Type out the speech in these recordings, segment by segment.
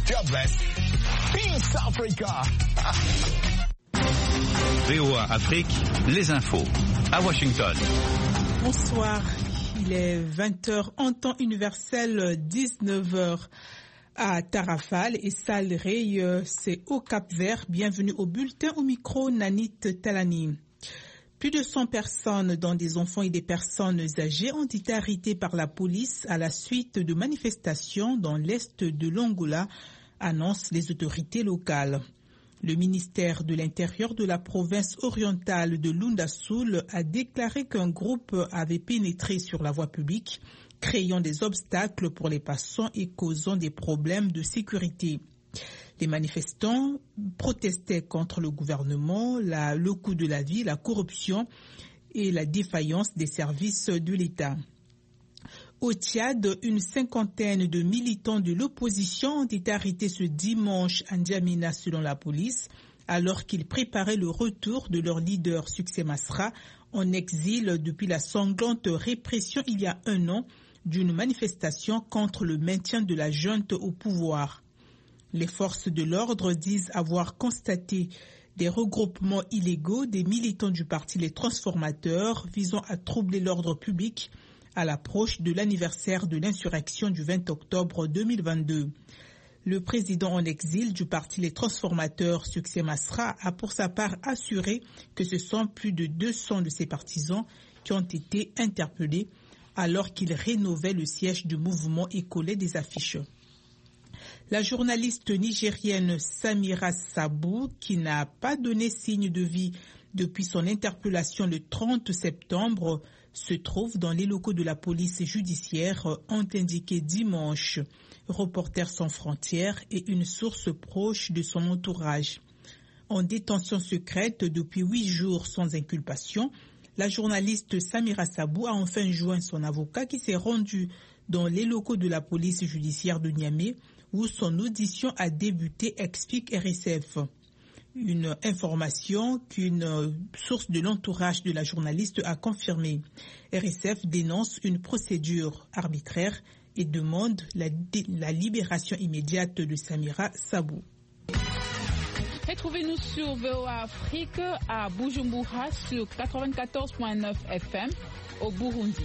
God bless. Peace Africa. VOA Afrique, les infos à Washington. Bonsoir, il est 20h en temps universel, 19h à Tarrafal et Salrey, c'est au Cap-Vert. Bienvenue au bulletin, au micro Nanit Talani. Plus de 100 personnes, dont des enfants et des personnes âgées, ont été arrêtées par la police à la suite de manifestations dans l'est de l'Angola, annoncent les autorités locales. Le ministère de l'Intérieur de la province orientale de Lunda-Sul a déclaré qu'un groupe avait pénétré sur la voie publique, créant des obstacles pour les passants et causant des problèmes de sécurité. Les manifestants protestaient contre le gouvernement, le coût de la vie, la corruption et la défaillance des services de l'État. Au Tchad, une cinquantaine de militants de l'opposition ont été arrêtés ce dimanche à N'Djamena selon la police, alors qu'ils préparaient le retour de leur leader Succès Masra en exil depuis la sanglante répression il y a un an d'une manifestation contre le maintien de la junte au pouvoir. Les forces de l'ordre disent avoir constaté des regroupements illégaux des militants du parti Les Transformateurs visant à troubler l'ordre public à l'approche de l'anniversaire de l'insurrection du 20 octobre 2022. Le président en exil du parti Les Transformateurs, Succès Masra, a pour sa part assuré que ce sont plus de 200 de ses partisans qui ont été interpellés alors qu'il rénovait le siège du mouvement et collait des affiches. La journaliste nigérienne Samira Sabou, qui n'a pas donné signe de vie depuis son interpellation le 30 septembre, se trouve dans les locaux de la police judiciaire, ont indiqué dimanche Reporters sans frontières et une source proche de son entourage. En détention secrète depuis 8 jours sans inculpation, la journaliste Samira Sabou a enfin joint son avocat qui s'est rendu dans les locaux de la police judiciaire de Niamey où son audition a débuté, explique RSF. Une information qu'une source de l'entourage de la journaliste a confirmée. RSF dénonce une procédure arbitraire et demande la libération immédiate de Samira Sabou. Retrouvez-nous sur VOA Afrique à Bujumbura sur 94.9 FM au Burundi.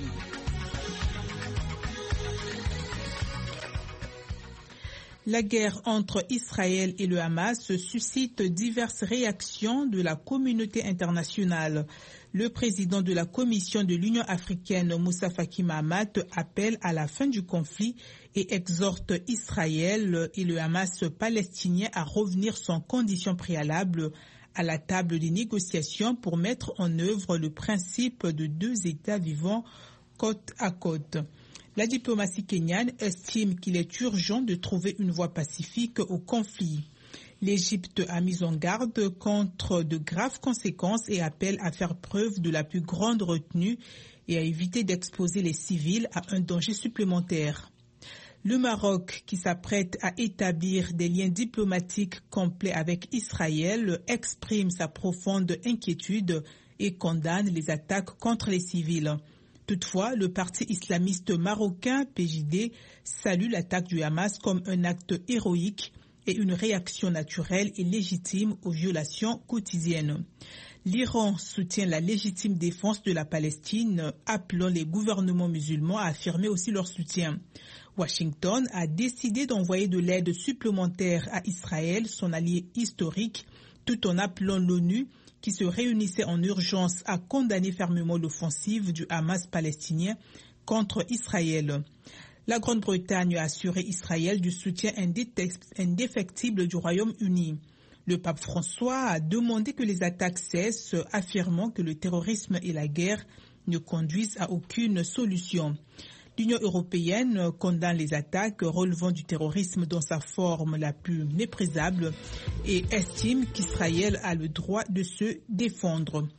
La guerre entre Israël et le Hamas suscite diverses réactions de la communauté internationale. Le président de la Commission de l'Union africaine, Moussa Faki Mahamat, appelle à la fin du conflit et exhorte Israël et le Hamas palestinien à revenir sans condition préalable à la table des négociations pour mettre en œuvre le principe de 2 États vivant côte à côte. La diplomatie kenyane estime qu'il est urgent de trouver une voie pacifique au conflit. L'Égypte a mis en garde contre de graves conséquences et appelle à faire preuve de la plus grande retenue et à éviter d'exposer les civils à un danger supplémentaire. Le Maroc, qui s'apprête à établir des liens diplomatiques complets avec Israël, exprime sa profonde inquiétude et condamne les attaques contre les civils. Toutefois, le parti islamiste marocain PJD salue l'attaque du Hamas comme un acte héroïque et une réaction naturelle et légitime aux violations quotidiennes. L'Iran soutient la légitime défense de la Palestine, appelant les gouvernements musulmans à affirmer aussi leur soutien. Washington a décidé d'envoyer de l'aide supplémentaire à Israël, son allié historique, tout en appelant l'ONU qui se réunissait en urgence à condamner fermement l'offensive du Hamas palestinien contre Israël. La Grande-Bretagne a assuré Israël du soutien indéfectible du Royaume-Uni. Le pape François a demandé que les attaques cessent, affirmant que le terrorisme et la guerre ne conduisent à aucune solution. L'Union européenne condamne les attaques relevant du terrorisme dans sa forme la plus méprisable et estime qu'Israël a le droit de se défendre.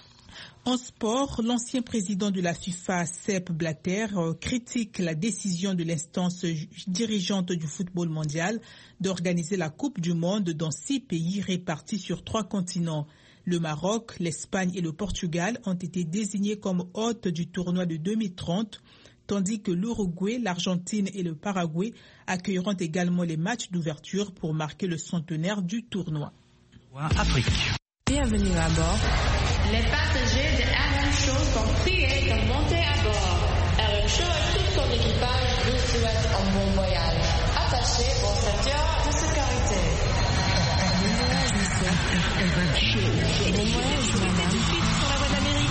En sport, l'ancien président de la FIFA, Sepp Blatter, critique la décision de l'instance dirigeante du football mondial d'organiser la Coupe du Monde dans 6 pays répartis sur 3 continents. Le Maroc, l'Espagne et le Portugal ont été désignés comme hôtes du tournoi de 2030 tandis que l'Uruguay, l'Argentine et le Paraguay accueilleront également les matchs d'ouverture pour marquer le centenaire du tournoi. Afrique. Bienvenue à bord. Les passagers de RM Show sont priés de monter à bord. RM Show et tout son équipage vous souhaitent un bon voyage. Attachez vos ceintures de sécurité. Bon voyage, monsieur. Bon voyage, madame. Sur la voie d'Amérique.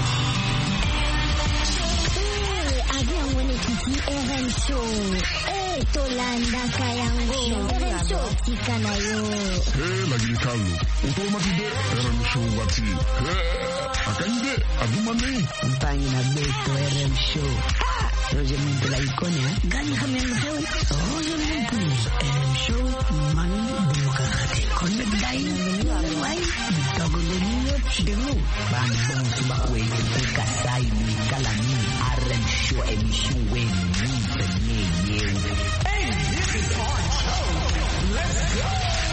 Avion mwenyekiti RM Show. Tolanda kayango. RM Show tika nayo. Lagi Carlo. Automatide RM Show wati. Akande adumane. Mpangi na beto RM Show. Roger Muntu la ikonia. Gani kami ang show? Roger Muntu. RM Show mani demokrate. Konde dai. Wai. Bitago lenyo chidemu. Bambong subakwe. Kasai ni kalami. RM Show emission we ni penye yewe. Hey, this is our show. Let's go.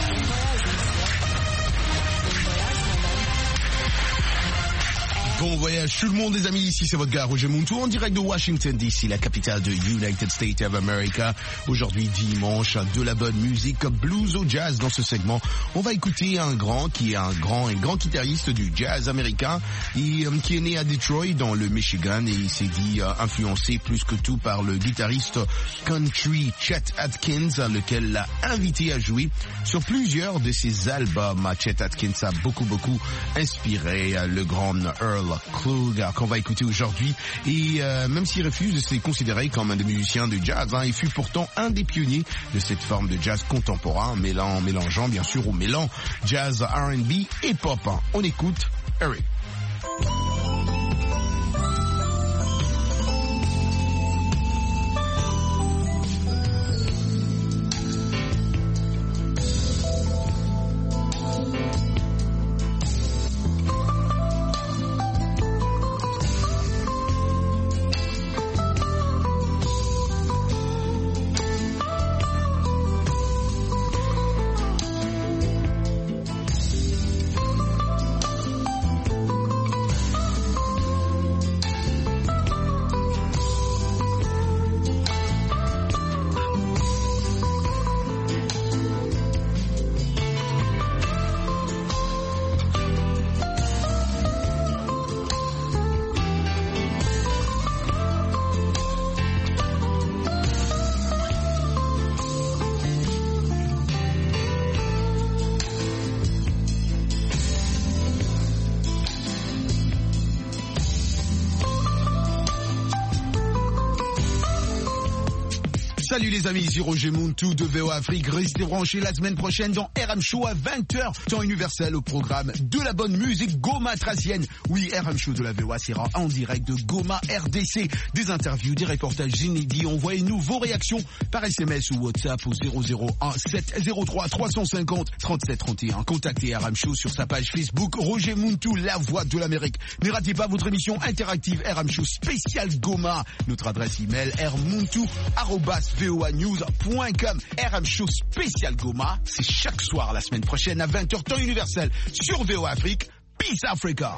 Bon voyage tout le monde les amis, ici c'est votre gars Roger Muntu en direct de Washington DC, la capitale de United States of America. Aujourd'hui dimanche, de la bonne musique blues au jazz. Dans ce segment, on va écouter un grand guitariste du jazz américain qui est né à Detroit dans le Michigan et il s'est dit influencé plus que tout par le guitariste country Chet Atkins, lequel l'a invité à jouer sur plusieurs de ses albums. Chet Atkins a beaucoup inspiré le grand Earl Klugh qu'on va écouter aujourd'hui et même s'il refuse de se considérer comme un des musiciens de jazz, il fut pourtant un des pionniers de cette forme de jazz contemporain, mélangeant bien sûr au mélange jazz, R&B et pop. On écoute Eric. Salut les amis, ici Roger Muntu de VOA Afrique. Restez branchés la semaine prochaine dans RM Show à 20h, temps universel au programme de la bonne musique Goma tracienne. Oui, RM Show de la VOA sera en direct de Goma RDC. Des interviews, des reportages inédits. Envoyez-nous vos réactions par SMS ou WhatsApp au 001 703 350 37 31. Contactez RM Show sur sa page Facebook Roger Muntu, la voix de l'Amérique. Ne ratez pas votre émission interactive RM Show spécial Goma. Notre adresse email rmuntu@voanews.com. RM Show spécial Goma, c'est chaque soir la semaine prochaine à 20h temps universel sur VOA Afrique. Peace Africa.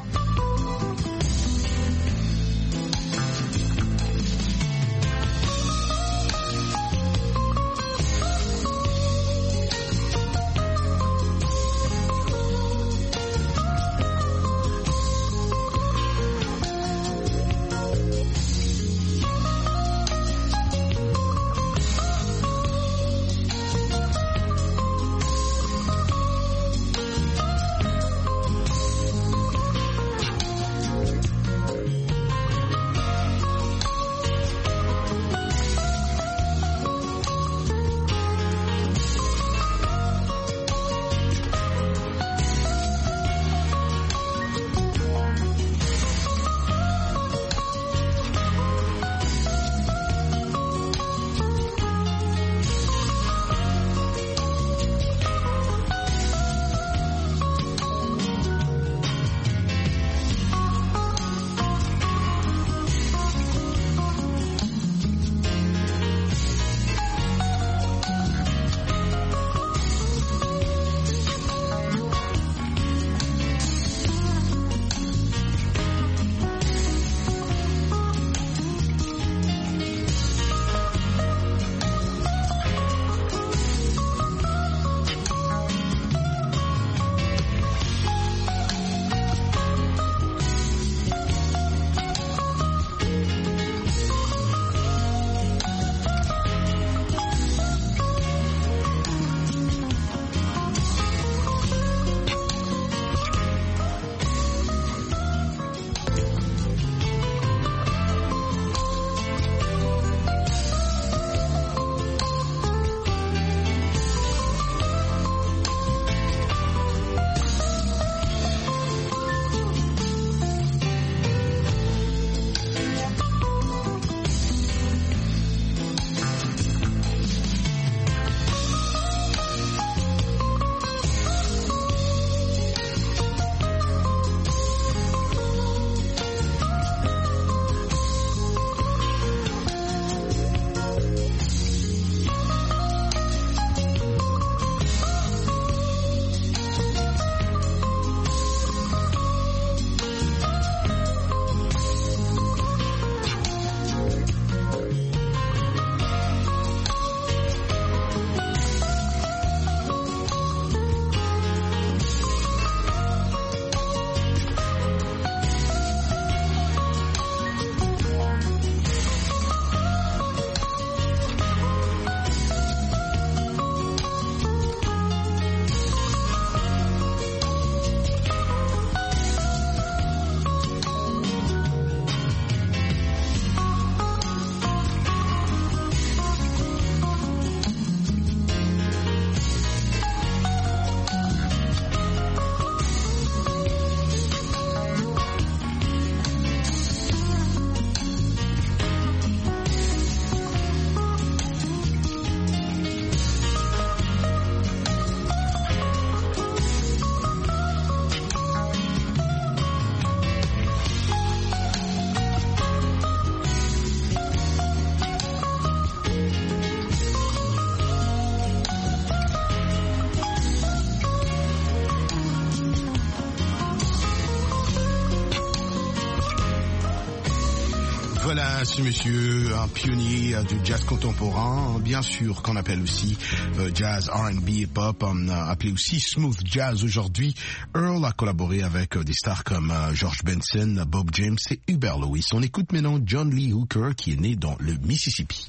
ce monsieur, un pionnier du jazz contemporain, bien sûr qu'on appelle aussi jazz, R&B et pop, appelé aussi smooth jazz aujourd'hui. Earl a collaboré avec des stars comme George Benson, Bob James et Hubert Lewis. On écoute maintenant John Lee Hooker qui est né dans le Mississippi.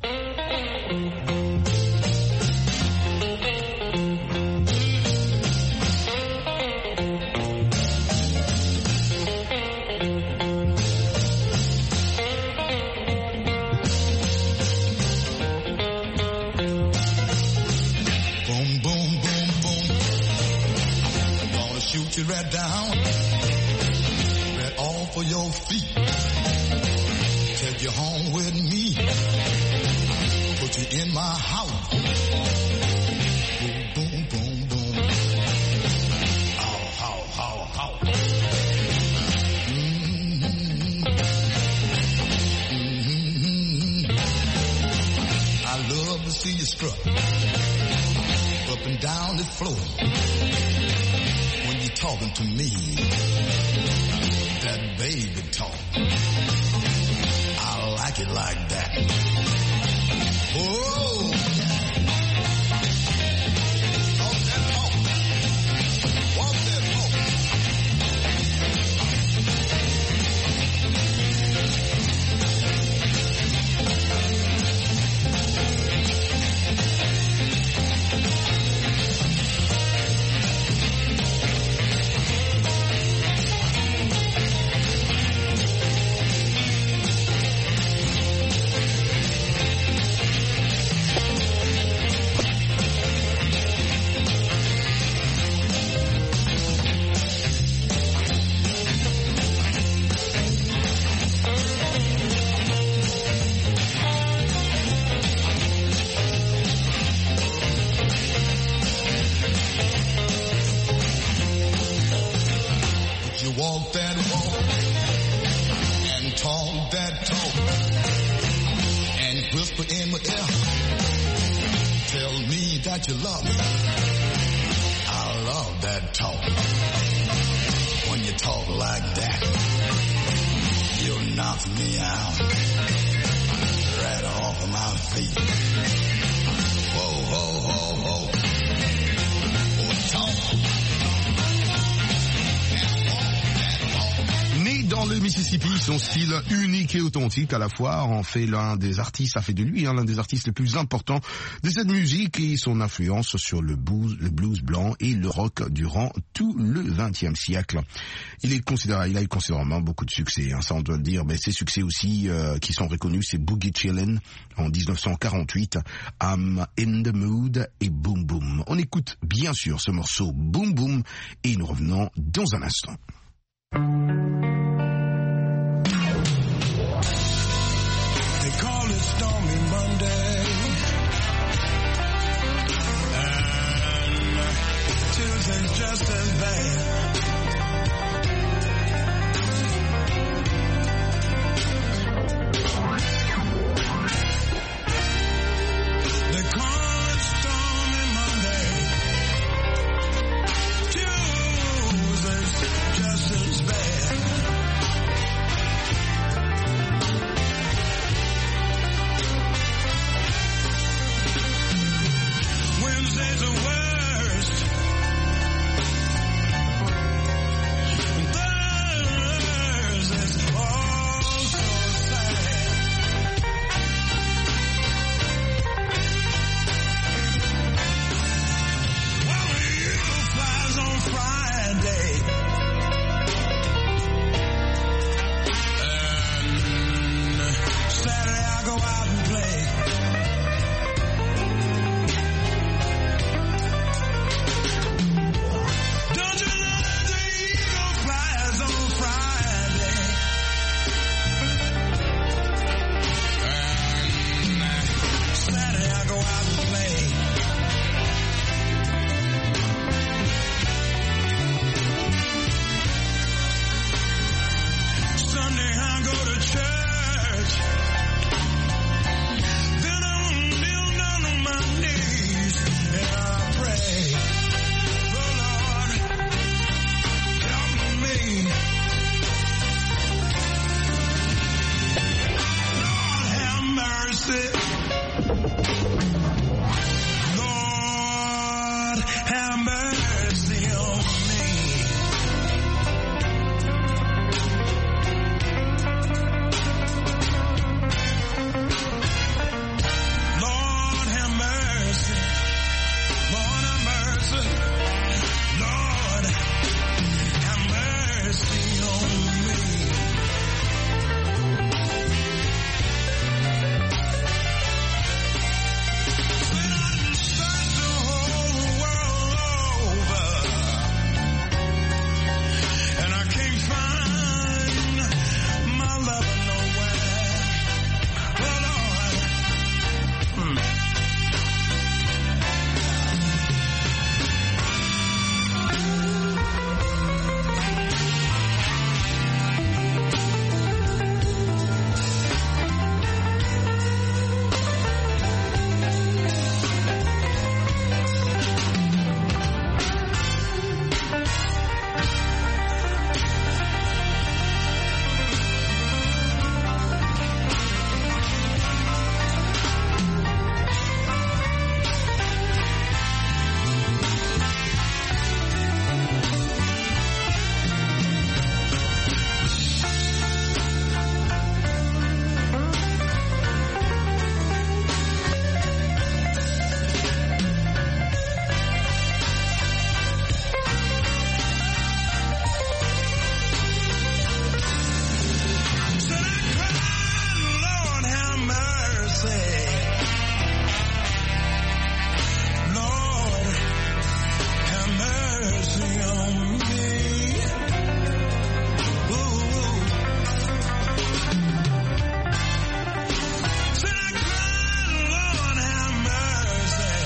You right down, right off of your feet. Take you home with me, put you in my house. Boom, boom, boom, boom. How, how, how, how. I love to see you strut up and down the floor. Talking to me, that baby talk. I like it like that. Oh, talk that talk. Walk that walk. Walk that walk and talk that talk and whisper in my ear. Tell me that you love me. I love that talk. When you talk like that, you knock me out right off of my feet. Whoa, whoa, whoa, whoa. Oh, talk. Dans le Mississippi, son style unique et authentique à la fois en fait l'un des artistes, a fait de lui l'un des artistes les plus importants de cette musique et son influence sur le blues blanc et le rock durant tout le XXe siècle. Il a eu considérablement beaucoup de succès, ça on doit le dire, mais ses succès aussi qui sont reconnus, c'est Boogie Chillin' en 1948, I'm in the Mood et Boom Boom. On écoute bien sûr ce morceau Boom Boom et nous revenons dans un instant. They call it Stormy Monday, and Tuesday's just as bad. They call it Stormy Monday, Tuesday's just as bad. Wednesday's the worst. Lord, have mercy on me. Lord, have mercy. Lord, have mercy. Lord, have mercy on me. When I search the whole world over, and I can't find my lover nowhere. Oh Lord, Lord, have mercy. Lord, have mercy on me. Ooh. Said I cried, Lord, have mercy.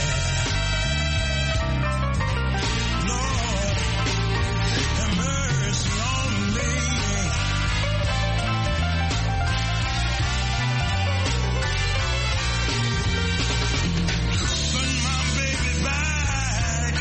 Lord, have mercy on me. Put my baby back.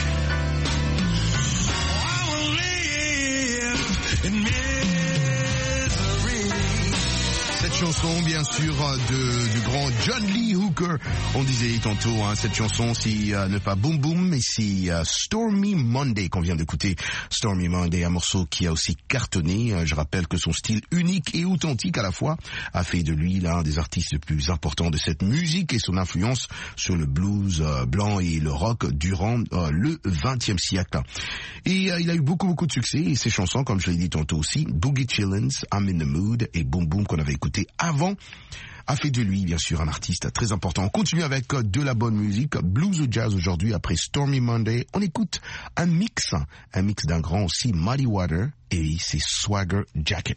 I will live in misery. Cette chanson, bien sûr, du grand John Lee Hooker. On disait tantôt, cette chanson, si ne pas Boom Boom, mais si Stormy Monday qu'on vient d'écouter. Stormy Monday, un morceau qui a aussi cartonné. Je rappelle que son style unique et authentique à la fois a fait de lui l'un des artistes les plus importants de cette musique et son influence sur le blues blanc et le rock durant le XXe siècle. Et il a eu beaucoup de succès et ses chansons, comme je l'ai dit tantôt aussi, Boogie Chillins, I'm in the Mood et Boom Boom qu'on avait écouté avant, a fait de lui, bien sûr, un artiste très important. On continue avec de la bonne musique, blues ou jazz aujourd'hui, après Stormy Monday. On écoute un mix d'un grand aussi, Muddy Water, et c'est Swagger Jackin'.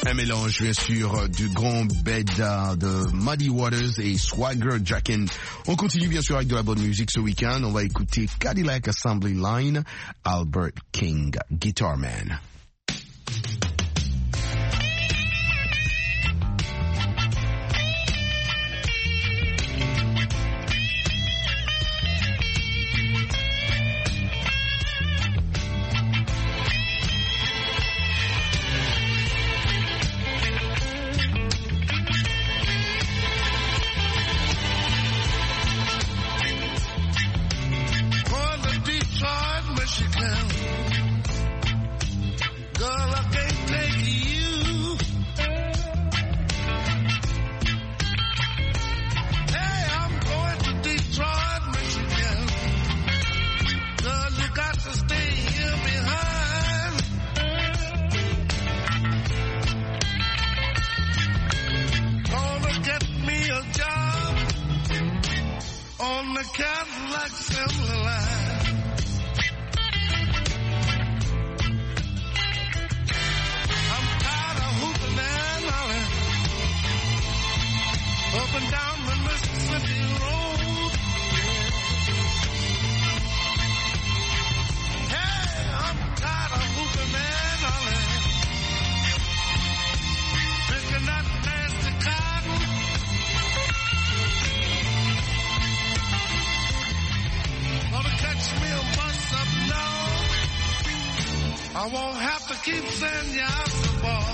Un mélange, bien sûr, du grand beda de Muddy Waters et Swagger Jackin. On continue, bien sûr, avec de la bonne musique ce week-end. On va écouter Cadillac Assembly Line, Albert King, Guitar Man. I won't have to keep sending you out the ball.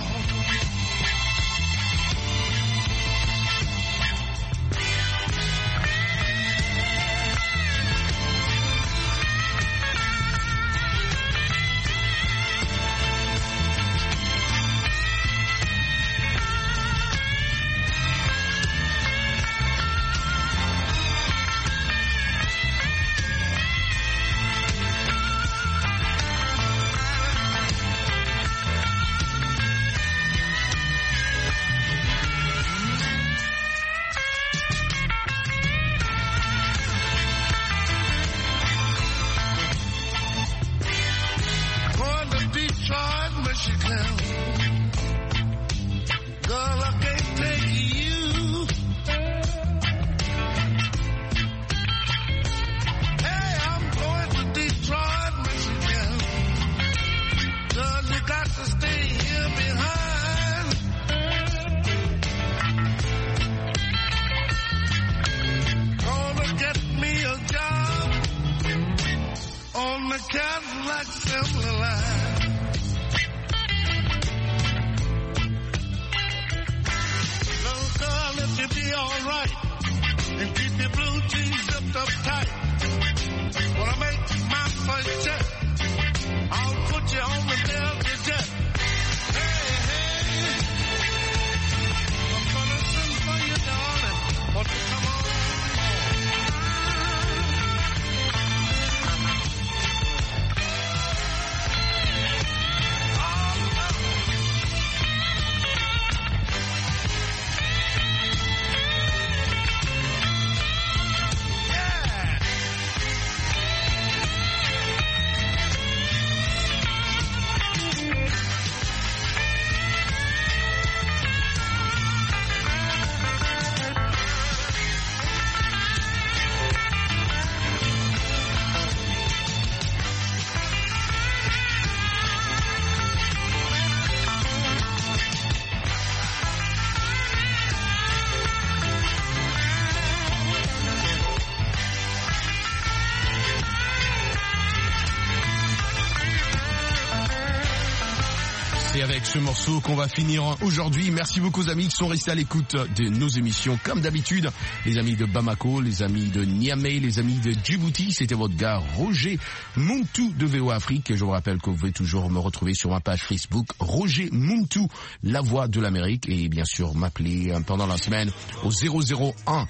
C'est avec ce morceau qu'on va finir aujourd'hui. Merci beaucoup aux amis qui sont restés à l'écoute de nos émissions. Comme d'habitude, les amis de Bamako, les amis de Niamey, les amis de Djibouti. C'était votre gars Roger Muntu de VOA Afrique. Et je vous rappelle que vous pouvez toujours me retrouver sur ma page Facebook Roger Muntu, la voix de l'Amérique. Et bien sûr, m'appeler pendant la semaine au 001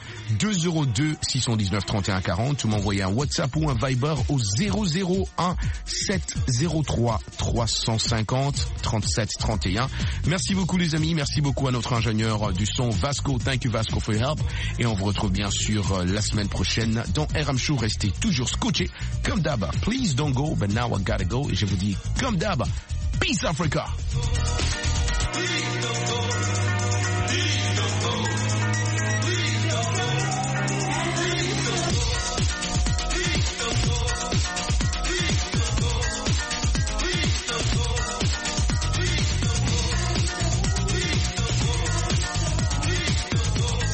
202 619 31 40 ou m'envoyer un WhatsApp ou un Viber au 001 703 350 37 31. Merci beaucoup les amis, merci beaucoup à notre ingénieur du son Vasco. Thank you Vasco for your help. Et on vous retrouve bien sûr la semaine prochaine dans RM Show. Restez toujours scotchés comme d'hab. Please don't go, but now I gotta go. Et je vous dis comme d'hab, peace Africa. Please don't go.